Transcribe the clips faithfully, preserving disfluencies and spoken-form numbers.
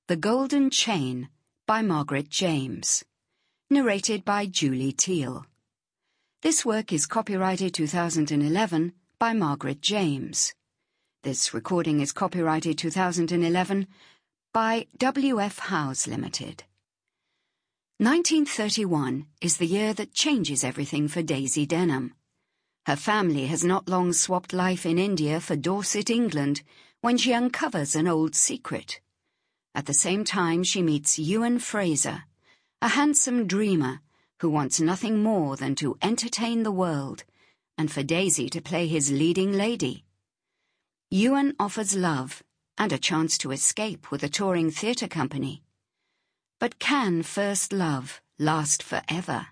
The Golden Chain by Margaret James. Narrated by Julie Teal. This work is copyrighted two thousand eleven by Margaret James. This recording is copyrighted two thousand eleven by W F Howes Limited. nineteen thirty-one is the year that changes everything for Daisy Denham. Her family has not long swapped life in India for Dorset, England, when she uncovers an old secret. At the same time, she meets Ewan Fraser, a handsome dreamer who wants nothing more than to entertain the world and for Daisy to play his leading lady. Ewan offers love and a chance to escape with a touring theatre company. But can first love last forever?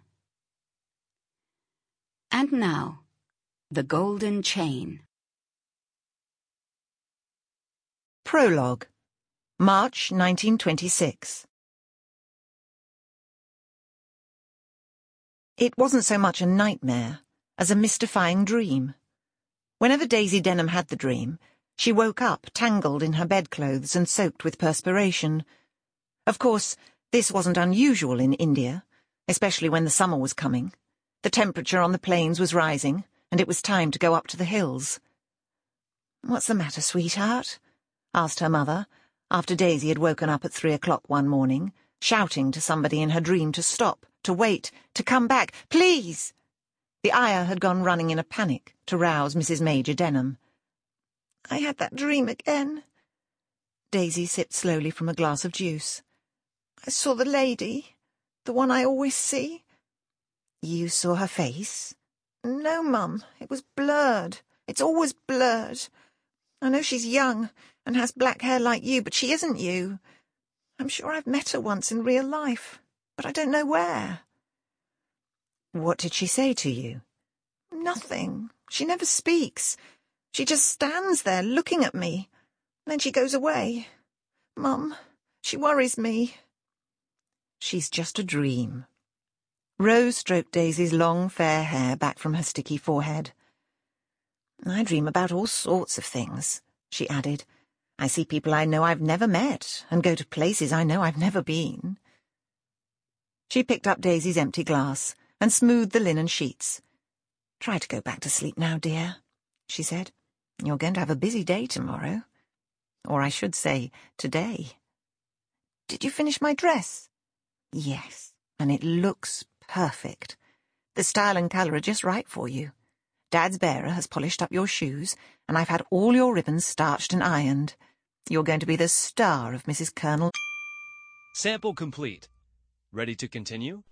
And now, The Golden Chain. Prologue. March nineteen twenty-six. It wasn't so much a nightmare as a mystifying dream. Whenever Daisy Denham had the dream, she woke up tangled in her bedclothes and soaked with perspiration. Of course, this wasn't unusual in India, especially when the summer was coming. The temperature on the plains was rising, and it was time to go up to the hills. "What's the matter, sweetheart?" asked her mother, after Daisy had woken up at three o'clock one morning, shouting to somebody in her dream to stop, to wait, to come back, please. The ayah had gone running in a panic to rouse Missus Major Denham. "I had that dream again." Daisy sipped slowly from a glass of juice. "I saw the lady, the one I always see." "You saw her face?" "No, Mum, it was blurred. It's always blurred. I know she's young and has black hair like you, but she isn't you. I'm sure I've met her once in real life, but I don't know where." "What did she say to you?" "Nothing. She never speaks. She just stands there looking at me. Then she goes away. Mum, she worries me." "She's just a dream." Rose stroked Daisy's long, fair hair back from her sticky forehead. "I dream about all sorts of things," she added. "I see people I know I've never met, and go to places I know I've never been." She picked up Daisy's empty glass and smoothed the linen sheets. "Try to go back to sleep now, dear," she said. "You're going to have a busy day tomorrow. Or I should say, today." "Did you finish my dress?" "Yes, and it looks perfect. The style and colour are just right for you. Dad's bearer has polished up your shoes, and I've had all your ribbons starched and ironed. You're going to be the star of Missus Colonel." Sample complete. Ready to continue?